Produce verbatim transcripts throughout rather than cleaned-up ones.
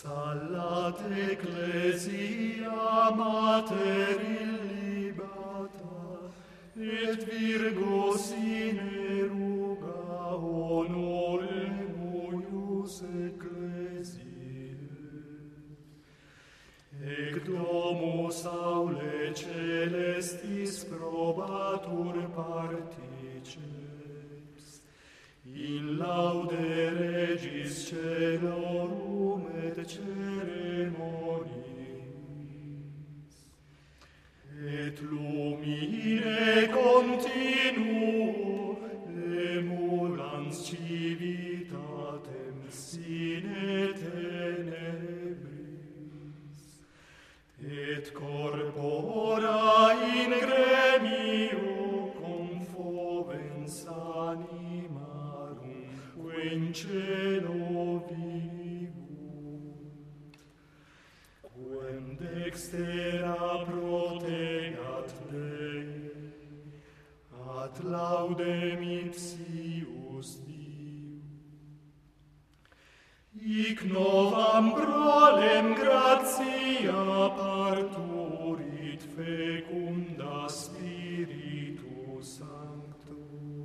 Sallat ecclesia mater illibata, et Virgo sine ruga honore mujus ecclesiae. Ec domus aule celestis probatur particeps, in laude regis celorum et ceremoniis, et lumine continuo emulans civitatem sine tenebris, et corpora in gremio confovens animarum in cielo vivut, quem dextera protegat Dei, ad laudem ipsius Diu. Hic novam prolem gratia parturit fecunda Spiritus Sancto.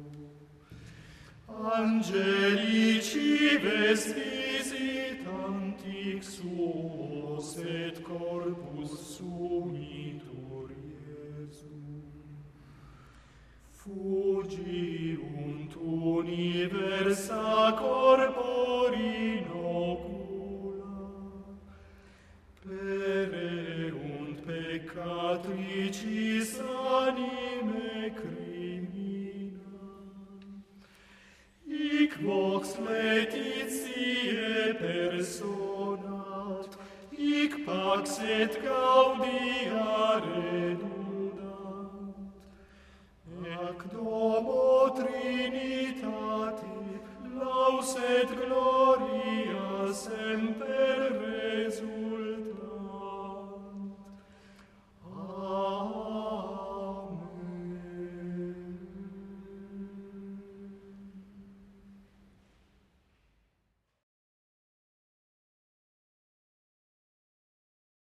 Angeli cives visitantic suos et corpus sumitur Iesum. Fugiunt universa corpori nocula, pereunt peccatricis anime crimina, hic vox laetitiae personat, hic pax et gaudia redundant, ac domo Trinitati laus et gloria semper resurrectat.